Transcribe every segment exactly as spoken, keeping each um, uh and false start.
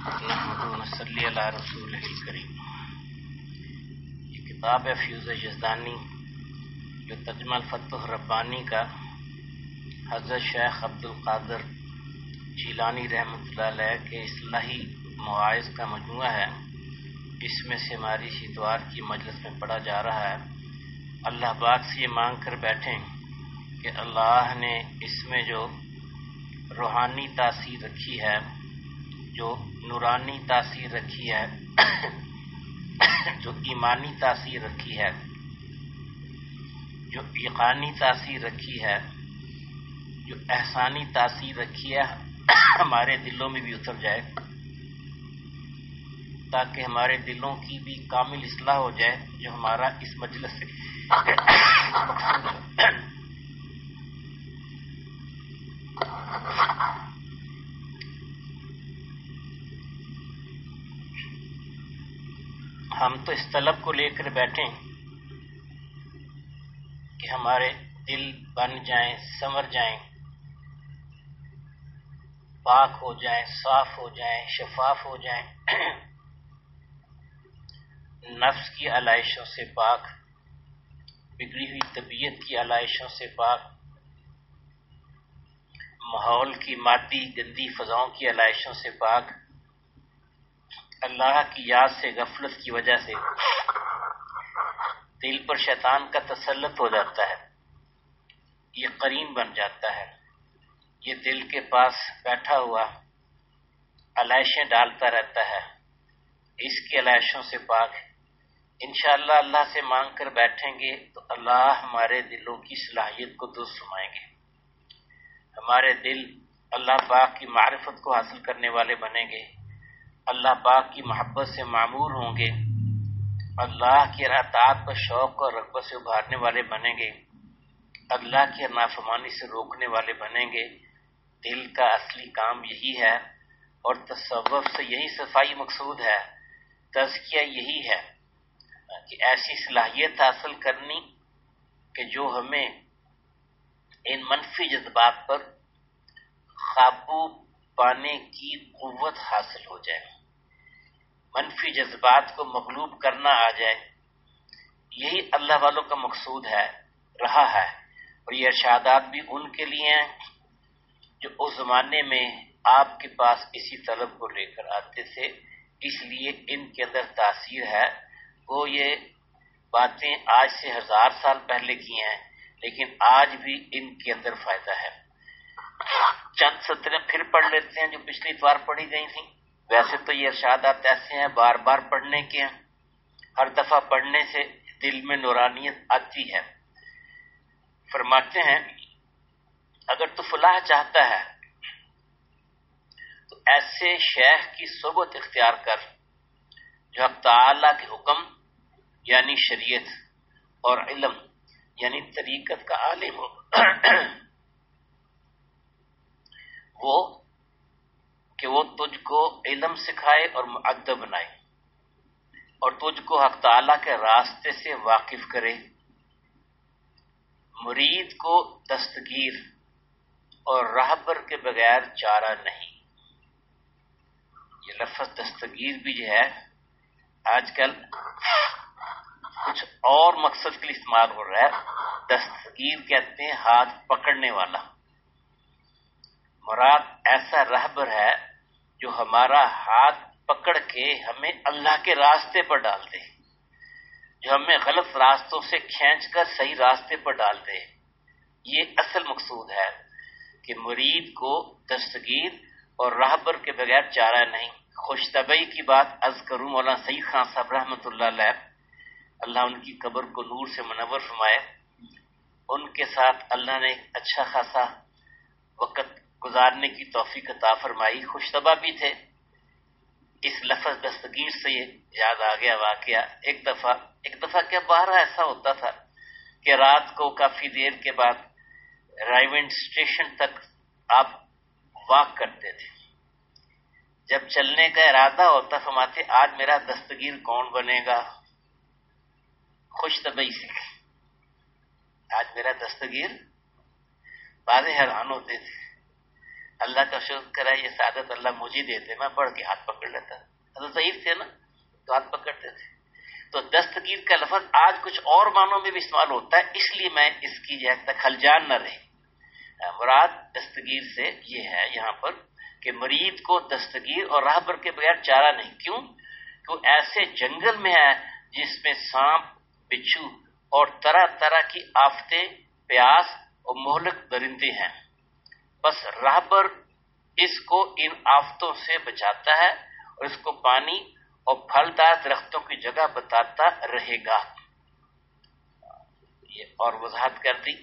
نحمدہ و نصلی علی رسولہ الکریم۔ یہ کتاب ہے فیوز یزدانی، جو ترجمہ الفتح ربانی کا حضرت شیخ عبد القادر جیلانی رحمۃ اللہ علیہ کے اصلاحی مواعظ کا مجموعہ ہے۔ اس میں سے ہماری اس اتوار کی مجلس میں پڑھا جا رہا ہے۔ اللہ پاک سے یہ مانگ کر بیٹھیں کہ اللہ نے اس میں جو روحانی تاثیر رکھی ہے، جو نورانی تاثیر رکھی ہے، جو ایمانی تاثیر رکھی ہے، جو یقینی تاثیر رکھی ہے، جو احسانی تاثیر رکھی ہے، ہمارے دلوں میں بھی اتر جائے، تاکہ ہمارے دلوں کی بھی کامل اصلاح ہو جائے، جو ہمارا اس مجلس سے ہم تو اس طلب کو لے کر بیٹھیں کہ ہمارے دل بن جائیں، سنور جائیں، پاک ہو جائیں، صاف ہو جائیں، شفاف ہو جائیں، نفس کی علائشوں سے پاک، بگڑی ہوئی طبیعت کی علائشوں سے پاک، ماحول کی مادی گندی فضاؤں کی علائشوں سے پاک، اللہ کی یاد سے غفلت کی وجہ سے دل پر شیطان کا تسلط ہو جاتا ہے، یہ قرین بن جاتا ہے، یہ دل کے پاس بیٹھا ہوا علائشیں ڈالتا رہتا ہے، اس کی علائشوں سے پاک انشاءاللہ اللہ سے مانگ کر بیٹھیں گے تو اللہ ہمارے دلوں کی صلاحیت کو درست فرمائیں گے، ہمارے دل اللہ پاک کی معرفت کو حاصل کرنے والے بنیں گے، اللہ پاک کی محبت سے معمور ہوں گے، اللہ کی اطاعت پر شوق اور رغبت سے ابھارنے والے بنیں گے، اللہ کی نافرمانی سے روکنے والے بنیں گے۔ دل کا اصلی کام یہی ہے، اور تصوف سے یہی صفائی مقصود ہے، تزکیہ یہی ہے کہ ایسی صلاحیت حاصل کرنی کہ جو ہمیں ان منفی جذبات پر قابو پانے کی قوت حاصل ہو جائے، منفی جذبات کو مغلوب کرنا آ جائے، یہی اللہ والوں کا مقصود ہے، رہا ہے، اور یہ ارشادات بھی ان کے لیے ہیں جو اس زمانے میں آپ کے پاس اسی طلب کو لے کر آتے تھے، اس لیے ان کے اندر تاثیر ہے۔ وہ یہ باتیں آج سے ہزار سال پہلے کی ہیں، لیکن آج بھی ان کے اندر فائدہ ہے۔ چند سطریں پھر پڑھ لیتے ہیں جو پچھلی اتوار پڑھی گئی تھیں۔ ویسے تو یہ ارشادات ایسے ہیں بار بار پڑھنے کے ہیں، ہر دفعہ پڑھنے سے دل میں نورانیت آتی ہے۔ فرماتے ہیں اگر تو فلاح چاہتا ہے تو ایسے شیخ کی صحبت اختیار کر جو حق تعالیٰ کے حکم یعنی شریعت اور علم یعنی طریقت کا عالم ہو، وہ کہ وہ تجھ کو علم سکھائے اور مؤدب بنائے، اور تجھ کو حق تعالیٰ کے راستے سے واقف کرے۔ مرید کو دستگیر اور راہبر کے بغیر چارہ نہیں۔ یہ لفظ دستگیر بھی جو ہے آج کل کچھ اور مقصد کے لیے استعمال ہو رہا ہے۔ دستگیر کہتے ہیں ہاتھ پکڑنے والا، مراد ایسا راہبر ہے جو ہمارا ہاتھ پکڑ کے ہمیں اللہ کے راستے پر ڈال دے، جو ہمیں غلط راستوں سے کھینچ کر صحیح راستے پر ڈال دے۔ یہ اصل مقصود ہے کہ مرید کو دستگیر اور راہبر کے بغیر چارہ نہیں۔ خوش طبعی کی بات عرض کروں، مولانا سعید خان صاحب رحمۃ اللہ علیہ، اللہ ان کی قبر کو نور سے منور فرمائے، ان کے ساتھ اللہ نے اچھا خاصا وقت گزارنے کی توفیق عطا فرمائی، خوش طبع بھی تھے۔ اس لفظ دستگیر سے یہ یاد آ گیا واقعہ، ایک دفعہ ایک دفعہ کیا بارہ ایسا ہوتا تھا کہ رات کو کافی دیر کے بعد رائیونڈ اسٹیشن تک آپ واک کرتے تھے، جب چلنے کا ارادہ ہوتا فرماتے آج میرا دستگیر کون بنے گا، خوش طبعی سے آج میرا دستگیر، بعض حیران ہوتے تھے اللہ کا شکر کرا یہ سعادت اللہ مجھے دیتے، میں بڑھ کے ہاتھ پکڑ لیتا، حضرت ضعیف تھے نا تو ہاتھ پکڑتے تھے۔ تو دستگیر کا لفظ آج کچھ اور معنوں میں بھی استعمال ہوتا ہے، اس لیے میں اس کی جو ہے خلجان نہ رہی۔ مراد دستگیر سے یہ ہے یہاں پر کہ مریض کو دستگیر اور راہبر کے بغیر چارہ نہیں۔ کیوں؟ کہ ایسے جنگل میں ہے جس میں سانپ، بچھو اور طرح طرح کی آفتیں، پیاس اور مہلک درندے ہیں۔ بس راہبر اس کو ان آفتوں سے بچاتا ہے اور اس کو پانی اور پھلدار درختوں کی جگہ بتاتا رہے گا۔ یہ اور وضاحت کر دی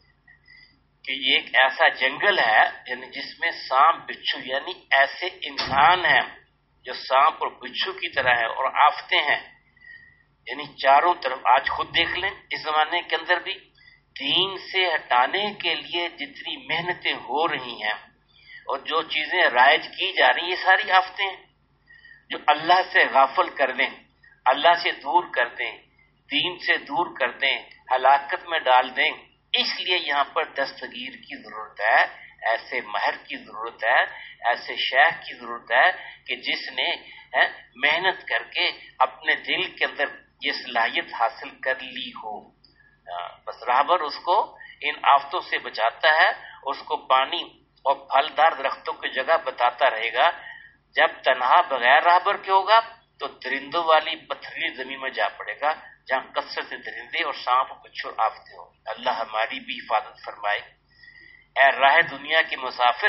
کہ یہ ایک ایسا جنگل ہے یعنی جس میں سانپ، بچھو یعنی ایسے انسان ہیں جو سانپ اور بچھو کی طرح ہے، اور آفتیں ہیں یعنی چاروں طرف۔ آج خود دیکھ لیں اس زمانے کے اندر بھی دین سے ہٹانے کے لیے جتنی محنتیں ہو رہی ہیں اور جو چیزیں رائج کی جا رہی ہیں، یہ ساری آفتیں ہیں جو اللہ سے غافل کر دیں، اللہ سے دور کر دیں، دین سے دور کر دیں، ہلاکت میں ڈال دیں۔ اس لیے یہاں پر دستگیر کی ضرورت ہے، ایسے ماہر کی ضرورت ہے، ایسے شیخ کی ضرورت ہے کہ جس نے محنت کر کے اپنے دل کے اندر یہ صلاحیت حاصل کر لی ہو۔ بس راہبر اس کو ان آفتوں سے بچاتا ہے، اس کو پانی اور پھلدار درختوں کی جگہ بتاتا رہے گا۔ جب تنہا بغیر راہبر کے ہوگا تو درندوں والی پتھریلی زمین میں جا پڑے گا جہاں کثرت سے درندے اور سانپ، بچھو اور آفتیں ہوں۔ اللہ ہماری بھی حفاظت فرمائے۔ اے راہ دنیا کے مسافر،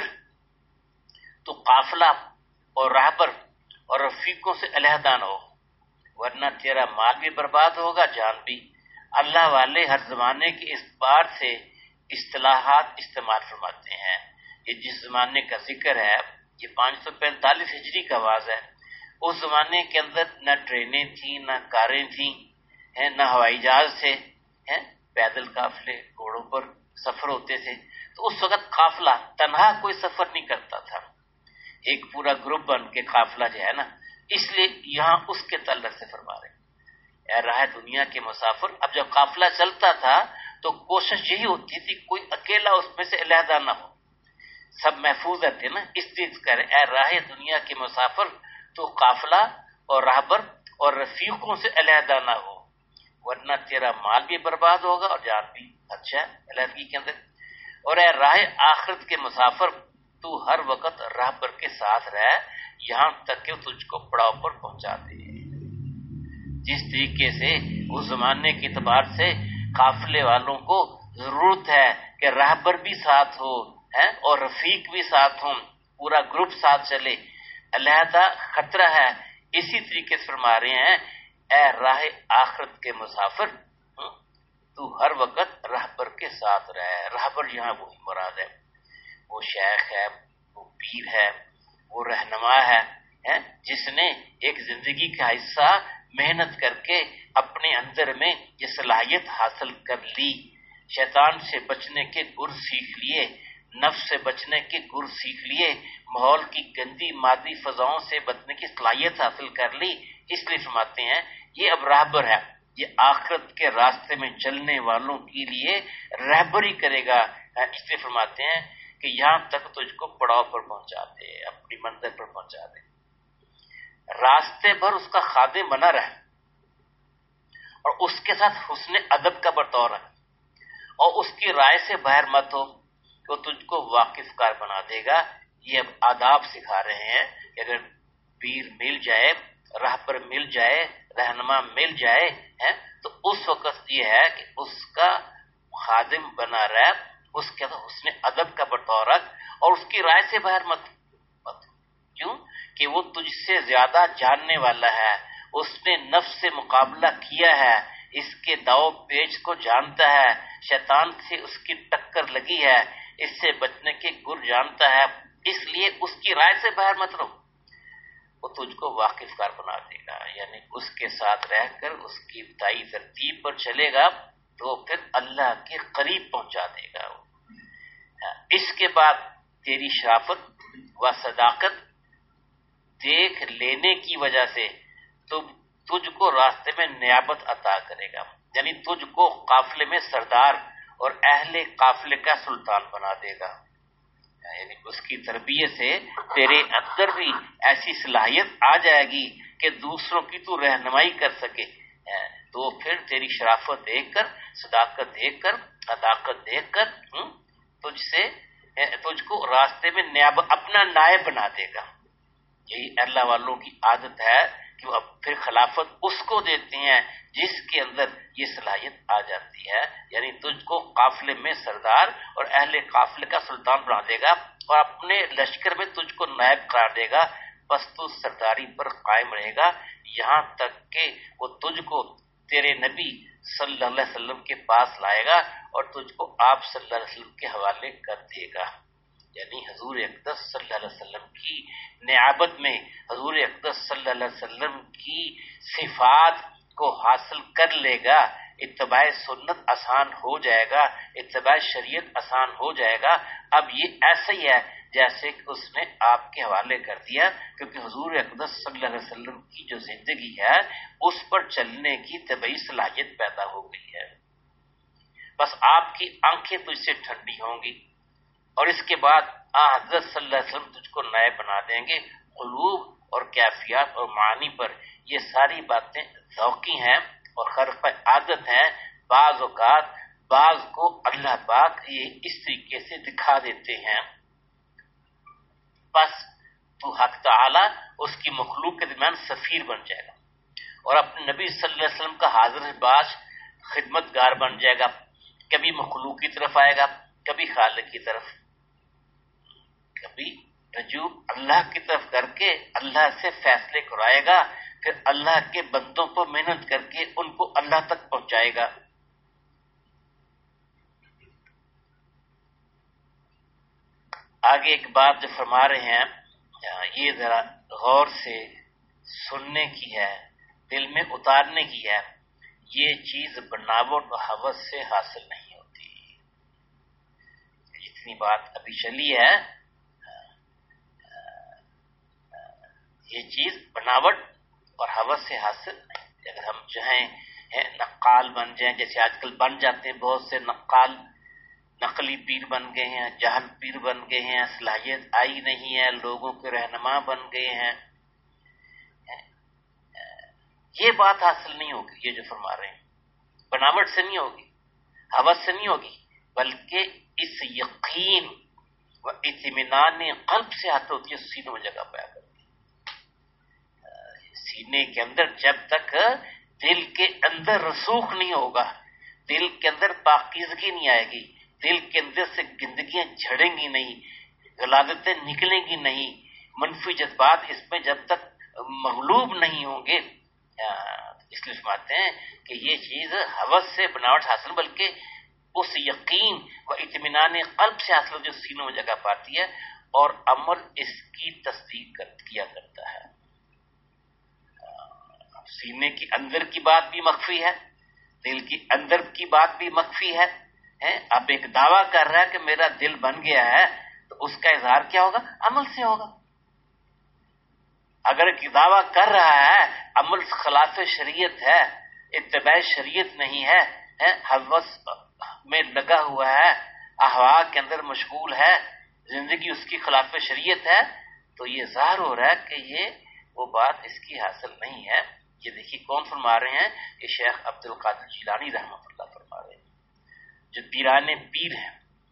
تو قافلہ اور راہبر اور رفیقوں سے علیحدہ نہ ہو، ورنہ تیرا مال بھی برباد ہوگا، جان بھی۔ اللہ والے ہر زمانے کے اس بار سے اصطلاحات استعمال فرماتے ہیں۔ یہ جس زمانے کا ذکر ہے یہ پانچ سو پینتالیس ہجری کا آواز ہے۔ اس زمانے کے اندر نہ ٹرینیں تھیں، نہ کاریں تھیں، نہ ہوائی جہاز تھے، پیدل قافلے، گھوڑوں پر سفر ہوتے تھے۔ تو اس وقت قافلہ تنہا کوئی سفر نہیں کرتا تھا، ایک پورا گروپ بن کے قافلہ جو ہے نا، اس لیے یہاں اس کے تعلق سے فرما رہے ہیں۔ اے راہ دنیا کے مسافر، اب جب قافلہ چلتا تھا تو کوشش یہی ہوتی تھی کوئی اکیلا اس میں سے علیحدہ نہ ہو، سب محفوظ رہتے نا، اس لیے کرے اے راہ دنیا کے مسافر تو قافلہ اور راہبر اور رفیقوں سے علیحدہ نہ ہو، ورنہ تیرا مال بھی برباد ہوگا اور جان بھی۔ اچھا علیحدگی کے اندر۔ اور اے راہ آخرت کے مسافر، تو ہر وقت راہبر کے ساتھ رہ یہاں تک کہ تجھ کو پڑاؤ پر پہنچا دے۔ جس طریقے سے اس زمانے کے اعتبار سے قافلے والوں کو ضرورت ہے کہ راہبر بھی ساتھ ہو اور رفیق بھی ساتھ ہوں، پورا گروپ ساتھ چلے، علیحدہ خطرہ ہے۔ اسی طریقے سے فرما رہے ہیں اے راہ آخرت کے مسافر، تو ہر وقت راہبر کے ساتھ رہے۔ راہبر یہاں وہی مراد ہے، وہ شیخ ہے، وہ پیر ہے، وہ رہنما ہے جس نے ایک زندگی کا حصہ محنت کر کے اپنے اندر میں یہ صلاحیت حاصل کر لی، شیطان سے بچنے کے گر سیکھ لیے، نفس سے بچنے کے گر سیکھ لیے، ماحول کی گندی مادی فضاؤں سے بچنے کی صلاحیت حاصل کر لی۔ اس لیے فرماتے ہیں یہ اب راہبر ہے، یہ آخرت کے راستے میں چلنے والوں کے لیے رہبری کرے گا۔ اس لیے فرماتے ہیں کہ یہاں تک تجھ کو پڑاؤ پر پہنچا دے، اپنی منزل پر پہنچا دے، راستے بھر اس کا خادم بنا رہے اور اس کے ساتھ حسن ادب کا برتاؤ رکھ، اور اس کی رائے سے باہر مت ہو، وہ تجھ کو واقف کار بنا دے گا۔ یہ اب آداب سکھا رہے ہیں کہ اگر پیر مل جائے، راہبر مل جائے، رہنما مل جائے تو اس وقت یہ ہے کہ اس کا خادم بنا رہے، اس کے ساتھ حسن ادب کا برتاؤ رکھ اور اس کی رائے سے باہر مت مت کیوں کہ وہ تجھ سے زیادہ جاننے والا ہے، اس نے نفس سے مقابلہ کیا ہے، اس کے داؤ پیچ کو جانتا ہے، شیطان سے اس کی ٹکر لگی ہے، اس سے بچنے کے گر جانتا ہے، اس لیے اس کی رائے سے باہر مت رہو، وہ تجھ کو واقف کار بنا دے گا۔ یعنی اس کے ساتھ رہ کر اس کی ابتدائی ترتیب پر چلے گا تو پھر اللہ کے قریب پہنچا دے گا۔ اس کے بعد تیری شرافت و صداقت دیکھ لینے کی وجہ سے تم تجھ کو راستے میں نیابت عطا کرے گا، یعنی تجھ کو قافلے میں سردار اور اہل قافلے کا سلطان بنا دے گا۔ یعنی اس کی تربیت سے تیرے اندر بھی ایسی صلاحیت آ جائے گی کہ دوسروں کی تو رہنمائی کر سکے، تو پھر تیری شرافت دیکھ کر، صداقت دیکھ کر، عداقت دیکھ کر تجھ سے تجھ کو راستے میں نیاب اپنا نائب بنا دے گا۔ یہی اللہ والوں کی عادت ہے کہ وہ پھر خلافت اس کو دیتے ہیں جس کے اندر یہ صلاحیت آ جاتی ہے، یعنی تجھ کو قافلے میں سردار اور اہل قافلے کا سلطان بنا دے گا اور اپنے لشکر میں تجھ کو نائب قرار دے گا، بس تو سرداری پر قائم رہے گا یہاں تک کہ وہ تجھ کو تیرے نبی صلی اللہ علیہ وسلم کے پاس لائے گا اور تجھ کو آپ صلی اللہ علیہ وسلم کے حوالے کر دے گا۔ یعنی حضور اقدس صلی اللہ علیہ وسلم کی نیابت میں حضور اقدس صلی اللہ علیہ وسلم کی صفات کو حاصل کر لے گا، اتباع سنت آسان ہو جائے گا، اتباع شریعت آسان ہو جائے گا۔ اب یہ ایسا ہی ہے جیسے کہ اس نے آپ کے حوالے کر دیا، کیونکہ حضور اقدس صلی اللہ علیہ وسلم کی جو زندگی ہے اس پر چلنے کی طبعی صلاحیت پیدا ہو گئی ہے۔ بس آپ کی آنکھیں تجھ سے ٹھنڈی ہوں گی اور اس کے بعد آ حضرت صلی اللہ علیہ وسلم تجھ کو نائب بنا دیں گے۔ قلوب اور کیفیات اور معانی پر یہ ساری باتیں ذوقی ہیں اور خرق عادت ہیں، بعض اوقات بعض کو اللہ پاک یہ اس طریقے سے دکھا دیتے ہیں، بس تو حق تعالی اس کی مخلوق کے درمیان سفیر بن جائے گا اور اپنے نبی صلی اللہ علیہ وسلم کا حاضر باش خدمت گار بن جائے گا، کبھی مخلوق کی طرف آئے گا، کبھی خالق کی طرف، کبھی رجوع اللہ کی طرف کر کے اللہ سے فیصلے کرائے گا، پھر اللہ کے بندوں پر محنت کر کے ان کو اللہ تک پہنچائے گا۔ آگے ایک بات جو فرما رہے ہیں یہ ذرا غور سے سننے کی ہے، دل میں اتارنے کی ہے، یہ چیز بناوٹ و ہوس سے حاصل نہیں ہوتی۔ جتنی بات ابھی چلی ہے یہ چیز بناوٹ اور ہوس سے حاصل نہیں ہوتی۔ اگر ہم چاہیں نقال بن جائیں، جیسے آج کل بن جاتے ہیں بہت سے نقال، نقلی پیر بن گئے ہیں، جہل پیر بن گئے ہیں، صلاحیت آئی نہیں ہے، لوگوں کے رہنما بن گئے ہیں، یہ بات حاصل نہیں ہوگی۔ یہ جو فرما رہے ہیں بناوٹ سے نہیں ہوگی، ہوس سے نہیں ہوگی، بلکہ اس یقین و اطمینان قلب سے حاصل ہوتی ہے، سینے میں جگہ پایا کرتی ہے۔ سینے کے اندر جب تک دل کے اندر رسوخ نہیں ہوگا، دل کے اندر پاکیزگی نہیں آئے گی، دل کے اندر سے گندگیاں جھڑیں گی نہیں، غلاظتیں نکلیں گی نہیں، منفی جذبات اس میں جب تک مغلوب نہیں ہوں گے، اس لیے فرماتے ہیں کہ یہ چیز ہوس سے بناوٹ حاصل بلکہ اس یقین و اطمینان قلب سے حاصل جو سینوں میں جگہ پاتی ہے، اور عمل اس کی تصدیق کیا کرتا ہے۔ سینے کی اندر کی بات بھی مخفی ہے، دل کی اندر کی بات بھی مخفی ہے۔ اب ایک دعویٰ کر رہا ہے کہ میرا دل بن گیا ہے، تو اس کا اظہار کیا ہوگا؟ عمل سے ہوگا۔ اگر ایک دعویٰ کر رہا ہے عمل خلاف شریعت ہے، اتباع شریعت نہیں ہے، ہوس میں لگا ہوا ہے، احوا کے اندر مشغول ہے، زندگی اس کی خلاف شریعت ہے، تو یہ ظاہر ہو رہا ہے کہ یہ وہ بات اس کی حاصل نہیں ہے۔ یہ دیکھیے کون فرما رہے ہیں؟ کہ شیخ عبد القادر جیلانی رحمۃ اللہ فرما رہے ہیں، جو پیرانے پیر ہیں،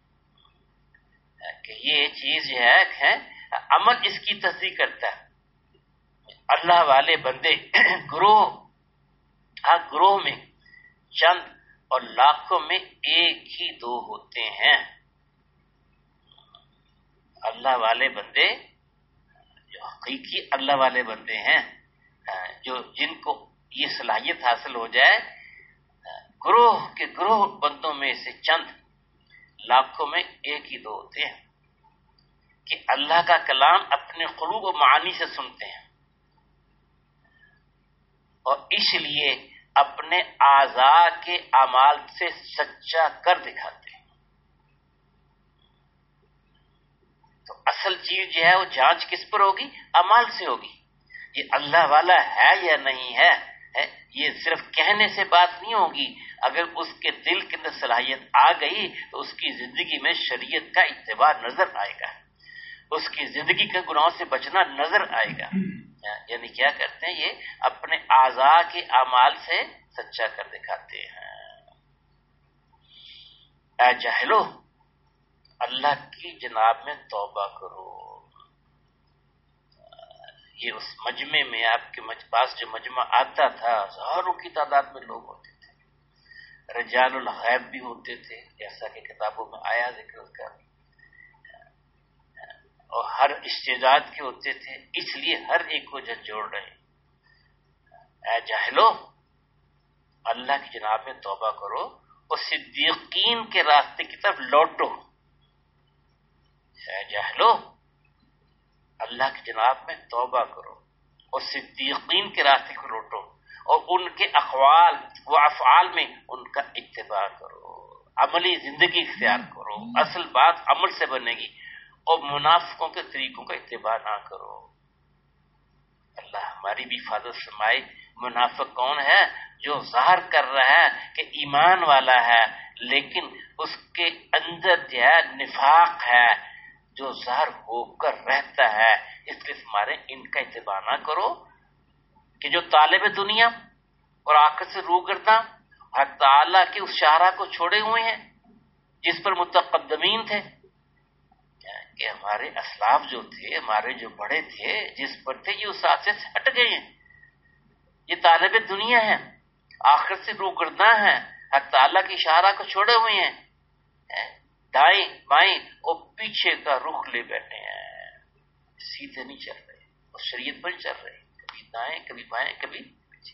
کہ یہ چیز جو ہے عمل اس کی تصدیق کرتا ہے۔ اللہ والے بندے گروہ ہر گروہ میں چند اور لاکھوں میں ایک ہی دو ہوتے ہیں۔ اللہ والے بندے جو حقیقی اللہ والے بندے ہیں، جو جن کو یہ صلاحیت حاصل ہو جائے، گروہ کے گروہ بندوں میں سے چند لاکھوں میں ایک ہی دو ہوتے ہیں کہ اللہ کا کلام اپنے قلوب و معانی سے سنتے ہیں اور اس لیے اپنے اعضاء کے اعمال سے سچا کر دکھاتے ہیں۔ تو اصل چیز جو ہے وہ جانچ کس پر ہوگی؟ اعمال سے ہوگی۔ یہ اللہ والا ہے یا نہیں ہے، یہ صرف کہنے سے بات نہیں ہوگی۔ اگر اس کے دل کے اندر صلاحیت آ گئی تو اس کی زندگی میں شریعت کا اتباع نظر آئے گا۔ اس کی زندگی کے گناہوں سے بچنا نظر آئے گا. یعنی کیا کرتے ہیں؟ یہ اپنے اعضاء کے اعمال سے سچا کر دکھاتے ہیں. اے جاہلو، اللہ کی جناب میں توبہ کرو. یہ اس مجمع میں، آپ کے پاس جو مجمع آتا تھا، ہزاروں کی تعداد میں لوگ ہوتے تھے، رجال الغیب بھی ہوتے تھے جیسا کہ کتابوں میں آیا ذکر کا، اور ہر استعداد کے ہوتے تھے، اس لیے ہر ایک کو جھنجھوڑ رہے. اے جاہلو، اللہ کی جناب میں توبہ کرو اور صدیقین کے راستے کی طرف لوٹو. اے جاہلو، اللہ کی جناب میں توبہ کرو اور صدیقین کے راستے کو لوٹو، اور ان کے اقوال و افعال میں ان کا اتباع کرو، عملی زندگی اختیار کرو. اصل بات عمل سے بنے گی، اور منافقوں کے طریقوں کا اتباع نہ کرو. اللہ ہماری بھی حفاظت فرمائے. منافق کون ہے؟ جو ظاہر کر رہا ہے کہ ایمان والا ہے، لیکن اس کے اندر جو ہے نفاق ہے، جو ظاہر ہو کر رہتا ہے. اس لیے ہمارے ان کا اتباع نہ کرو کہ جو طالب دنیا اور آخرت سے روگرداں حق تعالیٰ کے اس شاہراہ کو چھوڑے ہوئے ہیں جس پر متقدمین تھے، کہ ہمارے اسلاف جو تھے، ہمارے جو بڑے تھے، جس پر تھے، یہ اس راستے سے ہٹ گئے ہیں. یہ طالب دنیا ہیں، آخرت سے روگرداں ہیں، حق تعالیٰ کی شاہراہ کو چھوڑے ہوئے ہیں، دائیں بائیں اور پیچھے کا رخ لے بیٹھے ہیں، سیدھے نہیں چل رہے، اور شریعت پر چل رہے، کبھی دائیں کبھی بائیں کبھی پیچھے.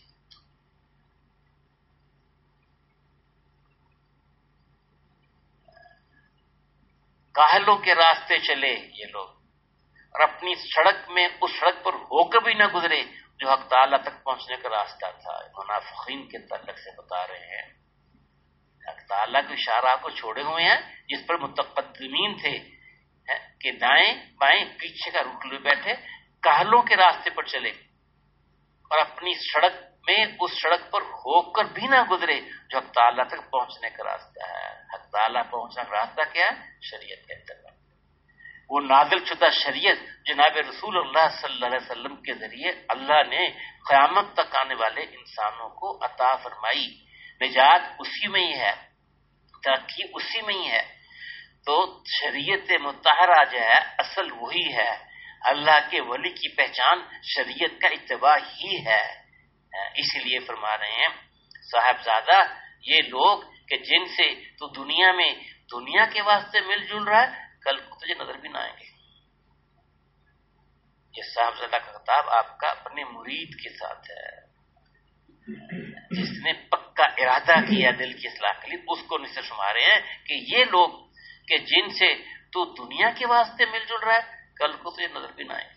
کاہلوں کے راستے چلے یہ لوگ، اور اپنی سڑک میں اس سڑک پر ہو کر بھی نہ گزرے جو حق تعالیٰ تک پہنچنے کا راستہ تھا. منافقین کے تعلق سے بتا رہے ہیں، حق تعالیٰ کی شاہراہ کو چھوڑے ہوئے ہیں جس پر متقدمین تھے، کہ دائیں بائیں پیچھے کا رخ لے بیٹھے، کاہلوں کے راستے پر چلے، اور اپنی سڑک میں اس سڑک پر ہو کر بھی نہ گزرے جو حق تعالیٰ تک پہنچنے کا راستہ ہے. حق تعالیٰ پہنچنے کا راستہ کیا ہے؟ شریعت کے اتباع. وہ نازل شدہ شریعت جناب رسول اللہ صلی اللہ علیہ وسلم کے ذریعے اللہ نے قیامت تک آنے والے انسانوں کو عطا فرمائی. نجات اسی میں ہی ہے، ترقی اسی میں ہی ہے. تو شریعت مطہرہ جو ہے اصل وہی ہے. اللہ کے ولی کی پہچان شریعت کا اتباع ہی ہے. اسی لیے فرما رہے ہیں صاحبزادہ، یہ لوگ کہ جن سے تو دنیا میں دنیا کے واسطے مل جل رہا ہے، کل کو تجھے نظر بھی نہ آئیں گے. یہ صاحبزادہ کا خطاب آپ کا اپنے مرید کے ساتھ ہے، جس نے پکا ارادہ کیا دل کی اصلاح کے لیے، اس کو نصیحت فرما رہے ہیں کہ یہ لوگ کہ جن سے تو دنیا کے واسطے مل جل رہا ہے، کل کو تجھے نظر بھی نہ آئیں گے.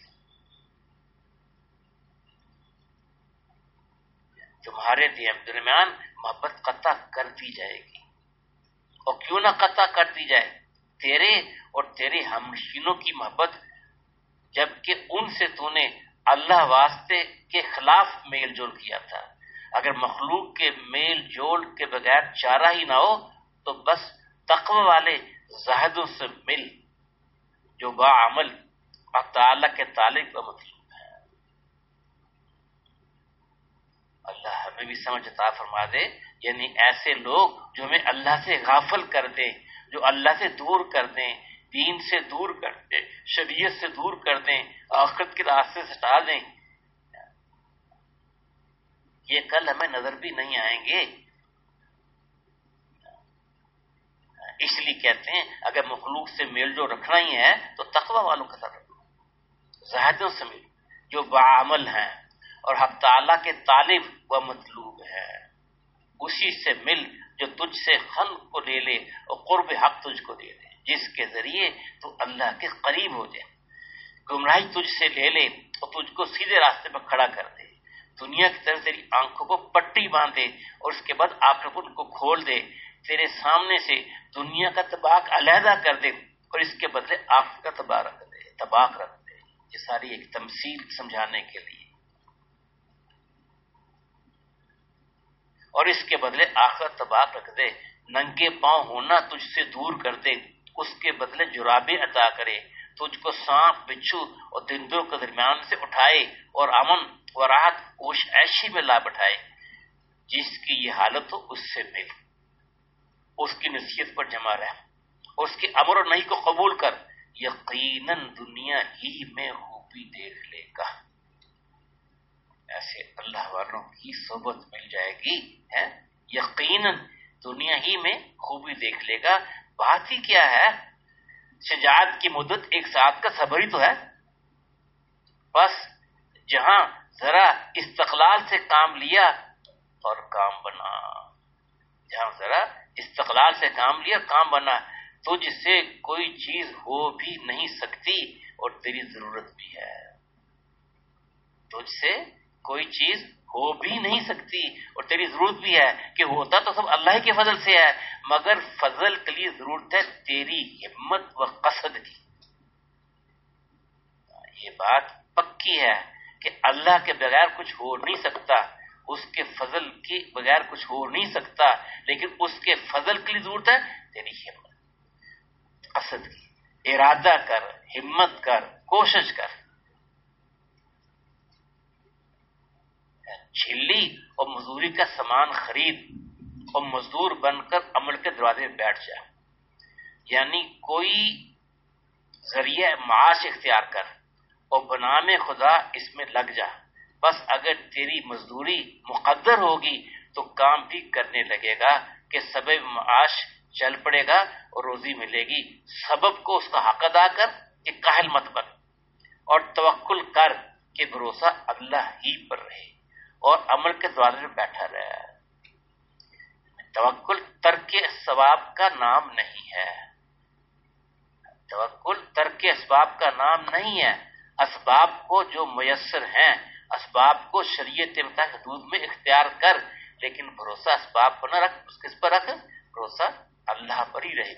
تمہارے درمیان محبت قطع کر دی جائے گی، اور کیوں نہ قطع کر دی جائے، تیرے اور تیرے ہمنشینوں کی محبت، جبکہ ان سے تو نے اللہ واسطے کے خلاف میل جول کیا تھا. اگر مخلوق کے میل جول کے بغیر چارہ ہی نہ ہو تو بس تقوی والے زاہدوں سے مل جو باعمل اور تعالیٰ کے تعلق و مطلوب ہے. اللہ ہمیں بھی سمجھ عطا فرما دے. یعنی ایسے لوگ جو ہمیں اللہ سے غافل کر دیں، جو اللہ سے دور کر دیں، دین سے دور کر دیں، شریعت سے دور کر دیں، آخرت کے راستے سے ہٹا دیں، یہ کل ہمیں نظر بھی نہیں آئیں گے. اس لیے کہتے ہیں اگر مخلوق سے میل جو رکھنا ہی ہے تو تقوی والوں کے ساتھ رکھو، زاہدوں سے مل جو باعمل ہیں اور حق تعالیٰ کے طالب و مطلوب ہے. اسی سے مل جو تجھ سے خلق کو لے لے اور قرب حق تجھ کو دے دے، جس کے ذریعے تو اللہ کے قریب ہو جائے. گمراہی تجھ سے لے لے اور تجھ کو سیدھے راستے پر کھڑا کر دے. دنیا کی طرف تیری آنکھوں کو پٹی باندھے اور اس کے بعد آخرت ان کو کھول دے. تیرے سامنے سے دنیا کا طباق علیحدہ کر دے اور اس کے بدلے آخرت کا طباق رکھ دے طباق رکھ دے. یہ ساری ایک تمثیل سمجھانے کے لیے. اور اس کے بدلے آخرت طباق رکھ دے. ننگے پاؤں ہونا تجھ سے دور کر دے، اس کے بدلے جرابیں عطا کرے. تجھ کو سانپ بچھو اور درندوں کے درمیان سے اٹھائے اور امن و راحت عیش عیشی میں لا بٹھائے. جس کی یہ حالت ہو اس سے مل، اس کی نصیحت پر جمع رہ، اس کے امر اور نہیں کو قبول کر، یقیناً دنیا ہی میں خوبی دیکھ لے گا. ایسے اللہ والوں کی صحبت مل جائے گی ہے، یقیناً دنیا ہی میں خوبی دیکھ لے گا. بات ہی کیا ہے، شجاعت کی مدت ایک ساتھ کا صبر ہی تو ہے. بس جہاں ذرا استقلال سے کام لیا اور کام بنا، جہاں ذرا استقلال سے کام لیا کام بنا، تجھ سے کوئی چیز ہو بھی نہیں سکتی اور تیری ضرورت بھی ہے. تجھ سے کوئی چیز ہو بھی نہیں سکتی اور تیری ضرورت بھی ہے، کہ ہوتا تو سب اللہ کے فضل سے ہے، مگر فضل کے لیے ضرورت ہے تیری ہمت و قصد کی. یہ بات پکی ہے کہ اللہ کے بغیر کچھ ہو نہیں سکتا، اس کے فضل کے بغیر کچھ ہو نہیں سکتا، لیکن اس کے فضل کے لیے ضرورت ہے تیری ہمت قصد کی. ارادہ کر، ہمت کر، کوشش کر. جھلی اور مزدوری کا سامان خرید اور مزدور بن کر عمل کے دروازے میں بیٹھ جا. یعنی کوئی ذریعہ معاش اختیار کر اور بنام خدا اس میں لگ جا. بس اگر تیری مزدوری مقدر ہوگی تو کام بھی کرنے لگے گا کہ سبب معاش چل پڑے گا اور روزی ملے گی. سبب کو اس کا حق ادا کر کہ کاہل مت بن، اور توکل کر کہ بھروسہ اللہ ہی پر رہے اور عمل کے دروازے میں بیٹھا رہے. توکل ترک ثواب کا نام نہیں ہے، توکل ترک اسباب کا نام نہیں ہے. اسباب کو جو میسر ہیں، اسباب کو شریعت مطابق حدود میں اختیار کر، لیکن بھروسہ اسباب پر نہ رکھ. اس کس پر رکھ؟ بھروسہ اللہ پر ہی رہے.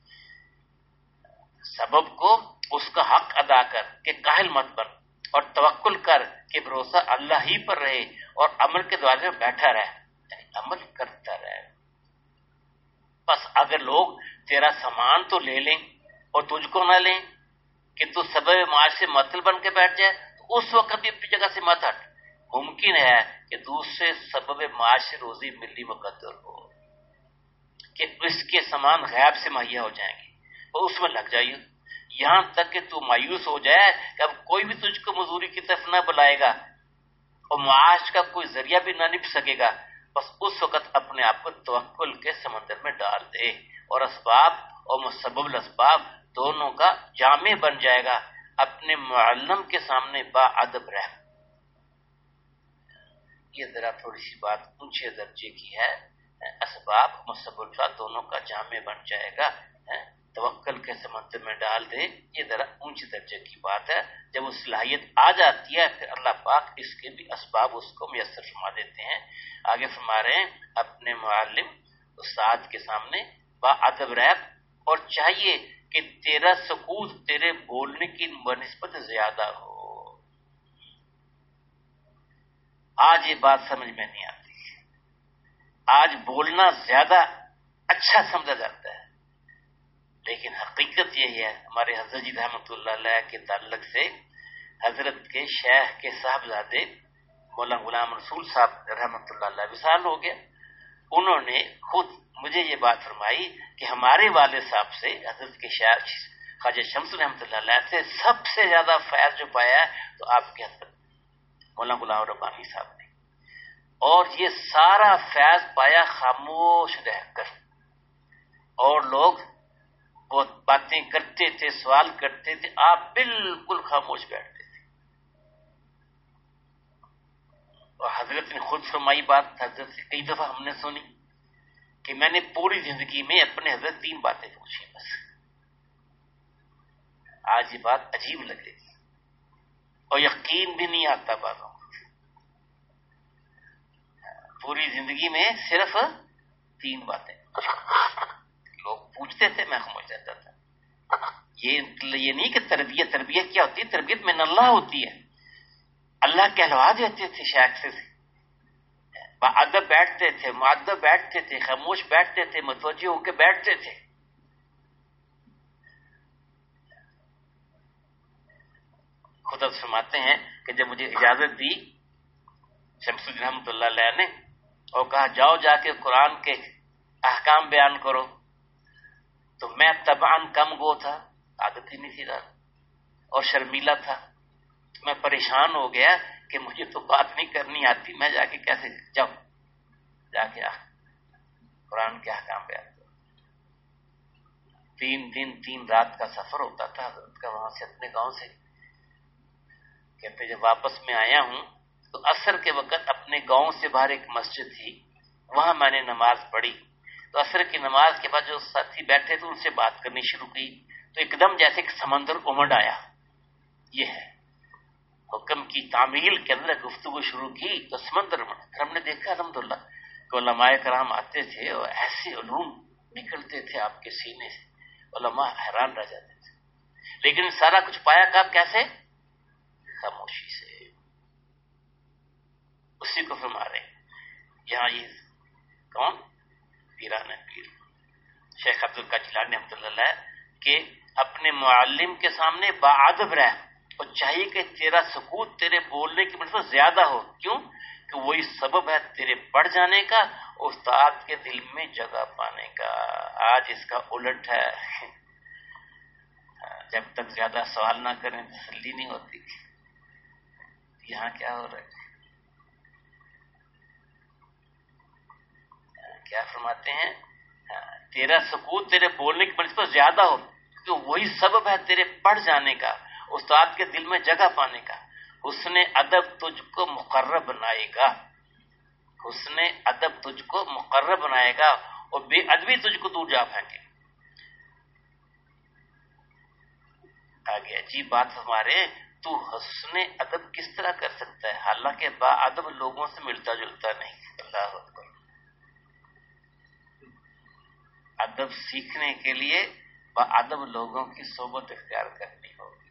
سبب کو اس کا حق ادا کر کہ کاہل مت بن، اور توکل کر کہ بھروسہ اللہ ہی پر رہے اور عمل کے دروازے میں بیٹھا رہے، یعنی عمل کرتا رہے. بس اگر لوگ تیرا سامان تو لے لیں اور تجھ کو نہ لیں کہ تو سبب معاش سے معطل بن کے بیٹھ جائے، تو اس وقت بھی اپنی جگہ سے مت ہٹ. ممکن ہے کہ دوسرے سبب معاش سے روزی ملنی مقدر ہو، کہ اس کے سامان غیب سے مہیا ہو جائیں گے اور اس میں لگ جائیے، یہاں تک کہ تو مایوس ہو جائے کہ اب کوئی بھی تجھ کو مزدوری کی طرف نہ بلائے گا اور معاش کا کوئی ذریعہ بھی نہ نپ سکے گا. بس اس وقت اپنے آپ کو توکل کے سمندر میں ڈال دے اور اسباب اور مسبب الاسباب دونوں کا جامع بن جائے گا. اپنے معلم کے سامنے با ادب رہ. یہ ذرا تھوڑی سی بات اونچے درجے کی ہے. اسباب مسبب الاسباب دونوں کا جامع بن جائے گا، توکل کے سمندر میں ڈال دے. یہ ذرا اونچے درجے کی بات ہے. جب وہ صلاحیت آ جاتی ہے پھر اللہ پاک اس کے بھی اسباب اس کو میسر فرما دیتے ہیں. آگے فرما رہے ہیں اپنے معلم استاد کے سامنے با ادب رہ، اور چاہیے کہ تیرا سکوت تیرے بولنے کی بنسبت زیادہ ہو. آج یہ بات سمجھ میں نہیں آتی. آج بولنا زیادہ اچھا سمجھا جاتا ہے، لیکن حقیقت یہ ہے ہمارے حضرت جی رحمۃ اللہ علیہ کے تعلق سے حضرت کے شیخ کے صاحبزادے مولانا غلام رسول صاحب رحمۃ اللہ علیہ وصال ہو گیا. انہوں نے خود مجھے یہ بات فرمائی کہ ہمارے والد صاحب سے حضرت کے شیخ خواجہ شمس رحمۃ اللہ علیہ سے سب سے زیادہ فیض جو پایا ہے تو آپ کے حضرت مولانا غلام ربانی صاحب نے، اور یہ سارا فیض پایا خاموش رہ کر. اور لوگ وہ باتیں کرتے تھے، سوال کرتے تھے، آپ بالکل خاموش بیٹھتے تھے. اور حضرت نے خود فرمائی بات، حضرت سے کئی دفعہ ہم نے سنی کہ میں نے پوری زندگی میں اپنے حضرت تین باتیں پوچھی بس. آج یہ بات عجیب لگ رہی تھی اور یقین بھی نہیں آتا باتوں. پوری زندگی میں صرف تین باتیں لوگ پوچھتے تھے، میں خاموش رہتا تھا. یہ یہ نہیں کہ تربیت تربیت کیا ہوتی ہے، تربیت من اللہ ہوتی ہے. اللہ کہلوا دیتے تھے شیخ سے، ادب بیٹھتے تھے، مؤدب بیٹھتے تھے، خاموش بیٹھتے تھے، متوجہ ہو کے بیٹھتے تھے. خود اب فرماتے ہیں کہ جب مجھے اجازت دی شمس الدین رحمۃ اللہ علیہ نے اور کہا جاؤ جا کے قرآن کے احکام بیان کرو، تو میں طبعاً کم گو تھا، عادت ہی نہیں تھی رات، اور شرمیلا تھا، تو میں پریشان ہو گیا کہ مجھے تو بات نہیں کرنی آتی، میں جا کے کیسے جاؤ جا کے قرآن کے احکام بیان کرو۔ تین دن تین رات کا سفر ہوتا تھا حضرت کا وہاں سے اپنے گاؤں سے۔ کہتے جب واپس میں آیا ہوں تو عصر کے وقت اپنے گاؤں سے باہر ایک مسجد تھی، وہاں میں نے نماز پڑھی، تو عصر کی نماز کے بعد جو ساتھی بیٹھے تھے ان سے بات کرنی شروع کی، تو ایک دم جیسے کہ سمندر امڑ آیا۔ یہ ہے حکم کی تعمیل کے اندر گفتگو شروع کی تو سمندر امڑ۔ ہم نے دیکھا الحمدللہ کہ علماء کرام آتے تھے اور ایسے علوم نکلتے تھے آپ کے سینے سے، علماء حیران رہ جاتے تھے، لیکن سارا کچھ پایا کب؟ کیسے؟ خاموشی سے۔ اسی کو فرما رہے یہاں یہ کون؟ پیران پیر شیخ عبد القادر جیلانی رحمۃ اللہ علیہ کہ اپنے معلم کے سامنے باادب رہ، اور چاہیے کہ تیرا سکوت تیرے بولنے کی نسبت زیادہ ہو، کیوں کہ وہی سبب ہے تیرے پڑھ جانے کا، استاد کے دل میں جگہ پانے کا۔ آج اس کا الٹ ہے، جب تک زیادہ سوال نہ کریں تسلی نہیں ہوتی۔ یہاں کیا ہو رہا ہے؟ کیا فرماتے ہیں؟ تیرا سکوت تیرے بولنے کی نسبت زیادہ ہو، کیونکہ وہی سبب ہے تیرے پڑھ جانے کا، استاد کے دل میں جگہ پانے کا۔ حسن ادب تجھ کو مقرب بنائے گا، حسن ادب تجھ کو مقرب بنائے گا، اور بے ادبی تجھ کو دور جا پھینکے۔ آگے عجیب بات ہمارے، تو حسن ادب کس طرح کر سکتا ہے حالانکہ با ادب لوگوں سے ملتا جلتا نہیں؟ اللہ اکبر۔ ادب سیکھنے کے لیے با ادب لوگوں کی صحبت اختیار کرنی ہوگی۔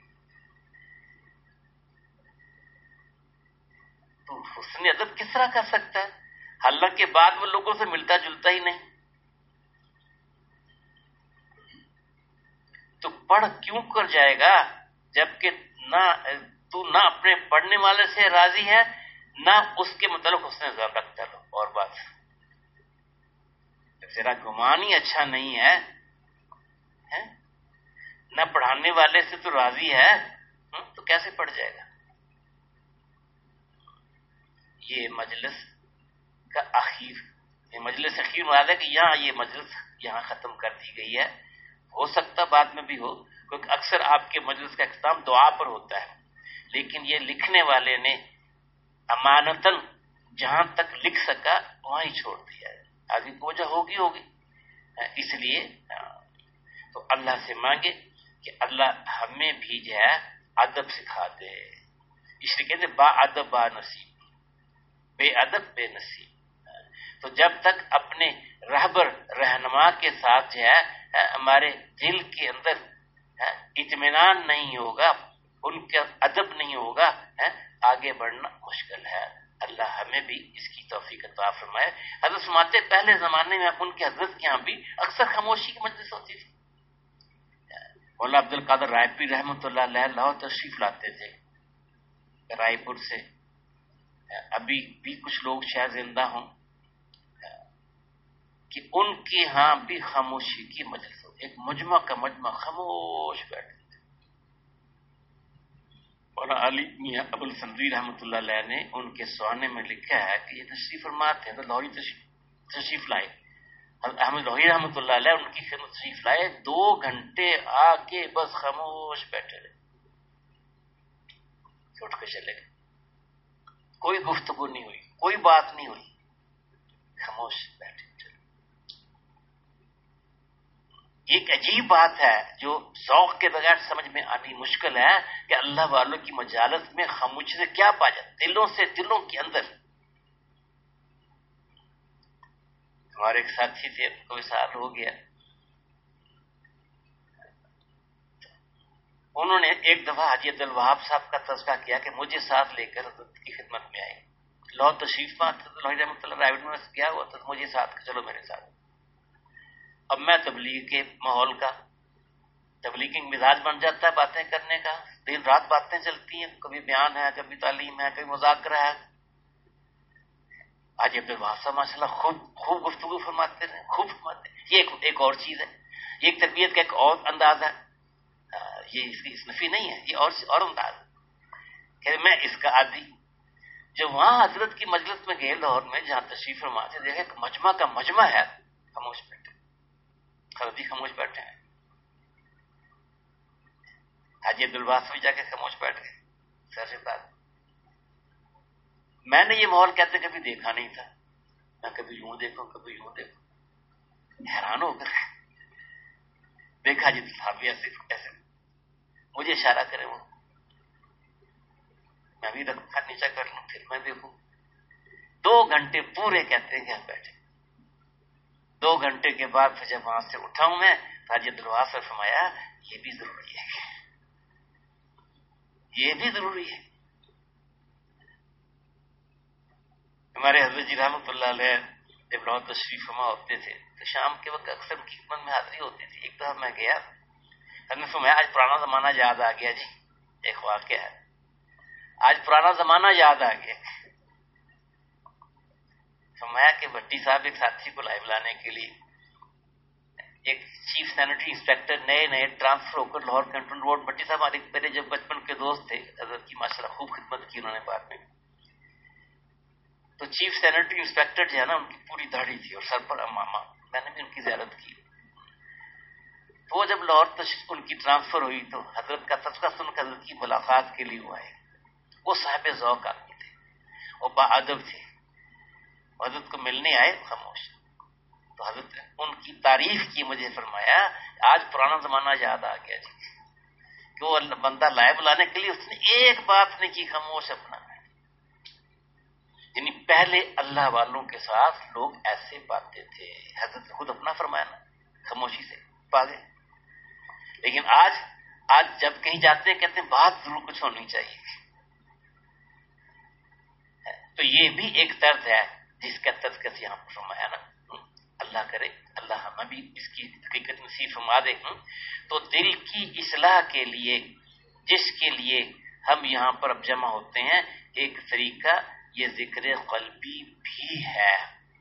تو حسن ادب کس طرح کر سکتا ہے حالانکہ بعد میں لوگوں سے ملتا جلتا ہی نہیں؟ تو پڑھ کیوں کر جائے گا جبکہ نہ تو نہ اپنے پڑھنے والے سے راضی ہے نہ اس کے متعلق حسن ظن رکھتا ہے۔ اور بات جب تیرا گمان ہی اچھا نہیں ہے، نہ پڑھانے والے سے تو راضی ہے، تو کیسے پڑھ جائے گا؟ یہ مجلس کا اخیر، یہ مجلس اخیر مراد ہے کہ یہاں یہ مجلس یہاں ختم کر دی گئی ہے۔ ہو سکتا بعد میں بھی ہو، کیونکہ اکثر آپ کے مجلس کا اختتام دعا پر ہوتا ہے، لیکن یہ لکھنے والے نے امانتاً جہاں تک لکھ سکا وہاں ہی چھوڑ دیا ہے، آگے کی وجہ ہوگی ہوگی اس لیے تو اللہ سے مانگے کہ اللہ ہمیں بھی جو ہے ادب سکھا دے۔ اس لیے کہتے با ادب با نصیب، بے ادب بے نصیب۔ تو جب تک اپنے رہبر رہنما کے ساتھ جو ہے ہمارے دل کے اندر اطمینان نہیں ہوگا، ان کا ادب نہیں ہوگا، آگے بڑھنا مشکل ہے۔ اللہ ہمیں بھی اس کی توفیق عطا فرمائے۔ حضرت فرماتے پہلے زمانے میں ان کے حضرت کے یہاں بھی اکثر خاموشی کی مجلس ہوتی تھی۔ مولانا عبد القادر رائے پیر رحمۃ اللہ علیہ لاہور تشریف لاتے تھے رائے پور سے، ابھی بھی کچھ لوگ شاید زندہ ہوں کہ ان کے ہاں بھی خاموشی کی مجلس ہوتی، ایک مجمع کا مجمع خاموش بیٹھے تھے۔ مولانا علی میاں ابو الفضل رحمۃ اللہ علیہ نے ان کے سوانے میں لکھا ہے کہ یہ تشریف فرما تھے تو لاہوری تشریف تشریف لائے، احمد لاہوری رحمۃ اللہ علیہ ان کی خدمت تشریف لائے، دو گھنٹے آ کے بس خاموش بیٹھے رہے، اٹھ کے چلے گئے، کوئی گفتگو نہیں ہوئی، کوئی بات نہیں ہوئی، خاموش بیٹھے۔ ایک عجیب بات ہے جو ذوق کے بغیر سمجھ میں آنی مشکل ہے کہ اللہ والوں کی مجالس میں خاموشی سے کیا پا جاتا، دلوں سے دلوں کے اندر۔ ہمارے ایک ساتھی تھے، کوئی سال ہو گیا، انہوں نے ایک دفعہ حاجی عبد الوہاب صاحب کا تذکرہ کیا کہ مجھے ساتھ لے کر حضرت کی خدمت میں آئے، لاہور تشریف میں لاہور رحمۃ اللہ رائے میں کیا ہوا تو مجھے ساتھ چلو میرے ساتھ۔ اب میں تبلیغ کے ماحول کا تبلیغی مزاج بن جاتا ہے باتیں کرنے کا، دن رات باتیں چلتی ہیں، کبھی بیان ہے، کبھی تعلیم ہے، کبھی مذاکرہ ہے. آج عبد الوہاب صاحب ماشاء اللہ خوب خوب گفتگو فرماتے ہیں، خوب فرماتے ہیں. یہ ایک, ایک اور چیز ہے، یہ ایک تربیت کا ایک اور انداز ہے. یہ اس کی نفی نہیں ہے، یہ اور اور انداز ہے کہ میں اس کا عادی. جو وہاں حضرت کی مجلس میں گئے لاہور میں، جہاں تشریف فرما سے دیکھے مجمع کا مجمع ہے، خاموش بیٹھے، خرابی خاموش بیٹھے ہیں. حاجی عبد الوہاب بھی جا کے خاموش بیٹھ گئے. سر سے بات، میں نے یہ ماحول کہتے کبھی دیکھا نہیں تھا. میں کبھی یوں دیکھوں کبھی یوں دیکھوں، حیران ہو کر دیکھا جی صاحب ایسے ایسے مجھے اشارہ کرے، وہ میں بھی رکھا نیچا کر لوں، پھر میں دیکھوں. دو گھنٹے پورے کہتے ہیں کہ ہم بیٹھے. دو گھنٹے کے بعد پھر جب وہاں سے اٹھا ہوں میں، حاجی عبد الوہاب سے فرمایا یہ بھی ضروری ہے، یہ بھی ضروری ہے. ہمارے حضرت جی رحمۃ اللہ علیہ جب لاہور تشریف فرما ہوتے تھے تو شام کے وقت اکثر ان کی خدمت میں حاضری ہوتی تھی. ایک دفعہ میں گیا، ہم نے فرمایا آج پرانا زمانہ یاد آ گیا. جی ایک واقعہ ہے، آج پرانا زمانہ یاد آ گیا. فرمایا کہ بھٹی صاحب ایک ساتھی کو لائے بلانے کے لیے، ایک چیف سینیٹری انسپیکٹر نئے نئے ٹرانسفر ہو کر لاہور کنٹرول روڈ. بھٹی صاحب ہمارے میرے جب بچپن کے دوست تھے، حضرت کی ماشاءاللہ خوب خدمت کی انہوں نے بعد میں. تو چیف سینیٹری انسپیکٹر جو ہے نا، ان کی پوری داڑھی تھی اور سر پر امامہ. میں نے بھی ان کی زیارت کی. تو جب لاہور تشریف ان کی ٹرانسفر ہوئی تو حضرت کا تذکرہ سن کر حضرت کی ملاقات کے لیے ہوا ہے. وہ صاحب ذوق آدمی تھے، وہ با ادب تھے. حضرت کو ملنے آئے خاموش. تو حضرت نے ان کی تعریف کی، مجھے فرمایا آج پرانا زمانہ یاد آ گیا جی، کہ وہ بندہ لائے بلانے کے لیے اس نے ایک بات نہیں کی، خاموش اپنا. یعنی پہلے اللہ والوں کے ساتھ لوگ ایسے باتیں تھے. حضرت نے خود اپنا فرمایا نا، خاموشی سے پا گئے. لیکن آج آج جب کہیں جاتے ہیں کہتے ہیں بات ضرور کچھ ہونی چاہیے. تو یہ بھی ایک طرز ہے جس کا تذکرہ یہاں پر فرمایا نا. اللہ کرے اللہ ہمیں بھی اس کی حقیقت نصیب فرما دے. تو دل کی اصلاح کے لیے جس کے لیے ہم یہاں پر اب جمع ہوتے ہیں، ایک طریقہ یہ ذکر قلبی بھی ہے.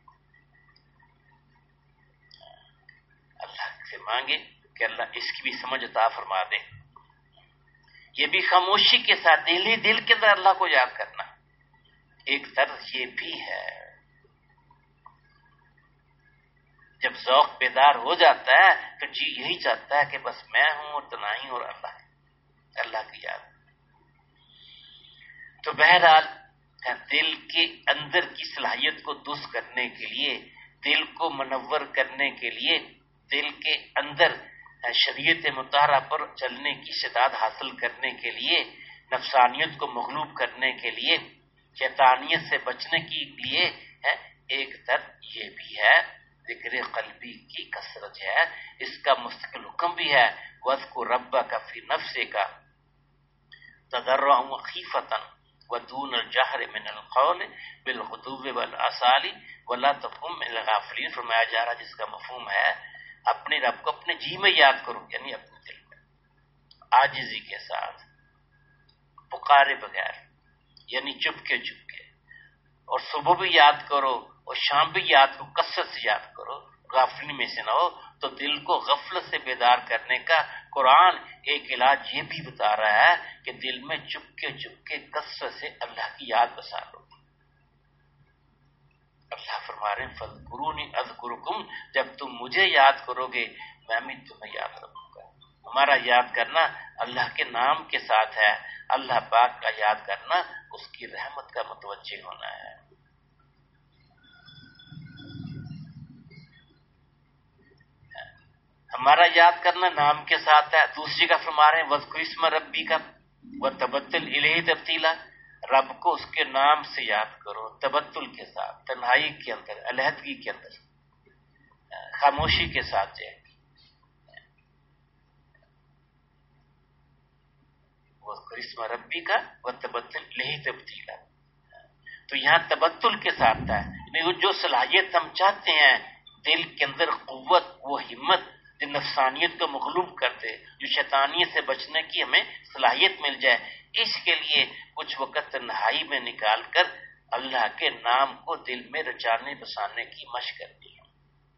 اللہ سے مانگے کہ اللہ اس کی بھی سمجھ عطا فرما دے. یہ بھی خاموشی کے ساتھ دل ہی دل کے اندر اللہ کو یاد کرنا ایک طرز یہ بھی ہے. جب ذوق بیدار ہو جاتا ہے تو جی یہی چاہتا ہے کہ بس میں ہوں اور تنہائی اور اللہ اللہ کی یاد. تو بہرحال دل کے اندر کی صلاحیت کو درست کرنے کے لیے، دل کو منور کرنے کے لیے، دل کے اندر شریعت مطہرہ پر چلنے کی استعداد حاصل کرنے کے لیے، نفسانیت کو مغلوب کرنے کے لیے، شیطانیت سے بچنے کے لیے ایک طرف یہ بھی ہے ذکر قلبی کی کثرت ہے. اس کا مستقل حکم بھی ہے وَاذْكُرْ رَبَّكَ فِي نَفْسِكَ تَضَرُّعًا وَخِيفَةً وَدُونَ الْجَهْرِ مِنَ الْقَوْلِ بِالْغُدُوِّ وَالْآصَالِ وَلَا تَكُن مِنَ الْغَافِلِينَ. فرمایا جا رہا جس کا مفہوم ہے اپنے رب کو اپنے جی میں یاد کرو، یعنی اپنے دل میں عاجزی کے ساتھ، پکارے بغیر، یعنی چپ کے چپ کے. اور صبح بھی یاد کرو اور شام بھی یاد کرو، کثرت سے یاد کرو، غافلی میں سے نہ ہو. تو دل کو غفلت سے بیدار کرنے کا قرآن ایک علاج یہ بھی بتا رہا ہے کہ دل میں چپکے چپکے کثرت سے اللہ کی یاد بسا لو. اللہ فرما رہے ہیں فَاذْكُرُونِي أَذْكُرْكُمْ، جب تم مجھے یاد کرو گے میں بھی تمہیں یاد رکھوں گا. ہمارا یاد کرنا اللہ کے نام کے ساتھ ہے. اللہ پاک کا یاد کرنا اس کی رحمت کا متوجہ ہونا ہے. ہمارا یاد کرنا نام کے ساتھ ہے. دوسری کا فرما رہے ہیں وَاذْكُرِ اسْمَ رَبِّكَ وَتَبَتَّلْ إِلَيْهِ تَبْتِيلًا، رب کو اس کے نام سے یاد کرو، تبتل کے ساتھ، تنہائی کے اندر، علیحدگی کے اندر، خاموشی کے ساتھ جائے. وَاذْكُرِ اسْمَ رَبِّكَ وَتَبَتَّلْ إِلَيْهِ تَبْتِيلًا. تو یہاں تبتل کے ساتھ ہے، یعنی جو صلاحیت ہم چاہتے ہیں دل کے اندر قوت، وہ ہمت جو نفسانیت کو مغلوب کر دے، جو شیطانیت سے بچنے کی ہمیں صلاحیت مل جائے. اس کے لیے کچھ وقت تنہائی میں نکال کر اللہ کے نام کو دل میں رچانے بسانے کی مشق کرنی ہے.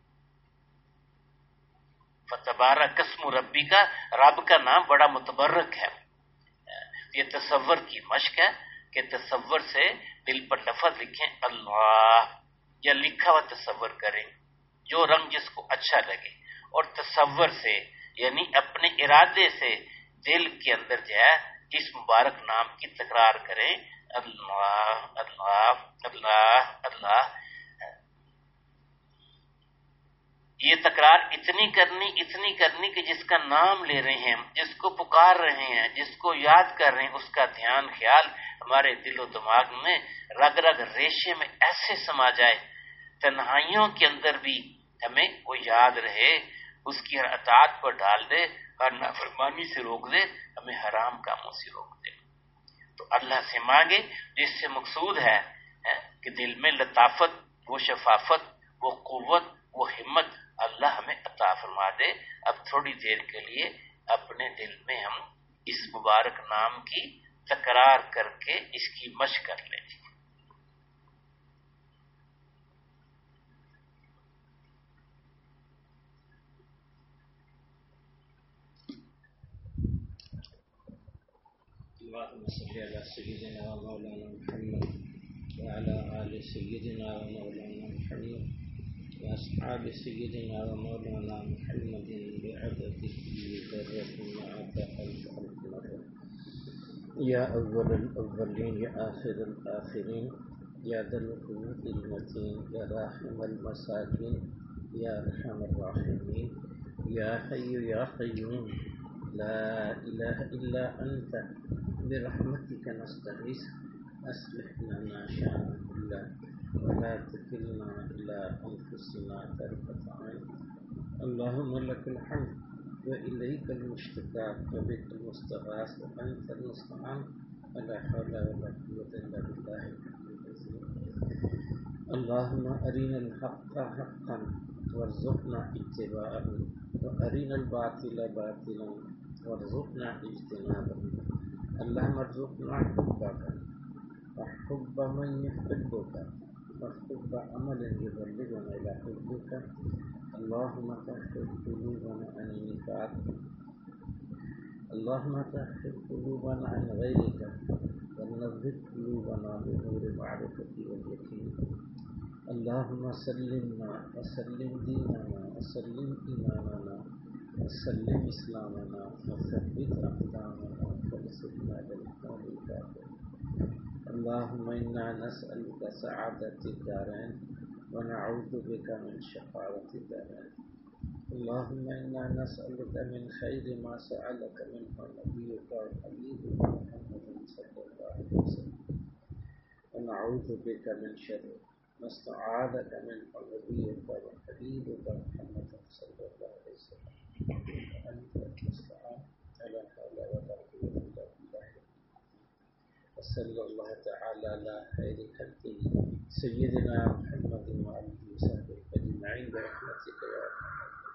فتبارک اسم ربی کا، رب کا نام بڑا متبرک ہے. یہ تصور کی مشق ہے کہ تصور سے دل پر لفظ لکھیں اللہ، یا لکھا ہوا تصور کریں جو رنگ جس کو اچھا لگے، اور تصور سے یعنی اپنے ارادے سے دل کے اندر جو ہے اس مبارک نام کی تکرار کریں اللہ اللہ اللہ اللہ. یہ تکرار اتنی کرنی اتنی کرنی کہ جس کا نام لے رہے ہیں، جس کو پکار رہے ہیں، جس کو یاد کر رہے ہیں، اس کا دھیان خیال ہمارے دل و دماغ میں رگ رگ ریشے میں ایسے سما جائے، تنہائیوں کے اندر بھی ہمیں وہ یاد رہے، اس کی ہر اطاعت پر ڈال دے، ہر نافرمانی سے روک دے، ہمیں حرام کاموں سے روک دے. تو اللہ سے مانگے جس سے مقصود ہے کہ دل میں لطافت، وہ شفافت، وہ قوت، وہ ہمت اللہ ہمیں عطا فرما دے. اب تھوڑی دیر کے لیے اپنے دل میں ہم اس مبارک نام کی تکرار کر کے اس کی مشق کر لیں. اللهم صل على سيدنا ومولانا محمد وعلى آل سيدنا ومولانا محمد وأصحاب سيدنا ومولانا محمد بعدد كل ذرة معك ألف ألف مرة. يا أول الأولين يا آخر الآخرين يا ذا القوة المتين يا راحم المساكين يا أرحم الراحمين يا حي يا قيوم لا إله إلا أنت برحمتك نستغيث أصلح لنا شأننا كله ولا تكلنا إلى أنفسنا طرفة عين. اللهم لك الحمد وإليك المشتكى وبك المستغاث وأنت المستعان ولا حول ولا قوة إلا بالله العلي العظيم. اللهم أرنا الحق حقا وارزقنا اتباعه وأرنا الباطل باطلا وارزقنا اجتنابه. اللهم ارزقنا حبك وحب من يحبك وحب عمل يبلغنا إلى حبك. اللهم طهر قلوبنا عن النفاق، اللهم طهر قلوبنا عن غيرك ونظف قلوبنا بنور معرفة واليقين. اللهم سلمنا وسلم ديننا وسلم إيماننا وسلم إسلامنا وثبت أقدامنا وانصرنا على القوم الكافرين. اللهم إنا نسألك سعادة الدارين ونعوذ بك من شقاوة الدارين. اللهم إنا نسألك من خير ما سألك منه نبيك وحبيبك محمد صلى الله عليه وسلم، ونعوذ بك من شر ما استعاذك منه نبيك وحبيبك محمد صلى الله عليه وسلم. وأنت المستعان ولا حول ولا قوة إلا بالله. وصلى الله تعالى على خير خلقه سيدنا محمد وعلى آله وصحبه أجمعين برحمتك يا أرحم الراحمين.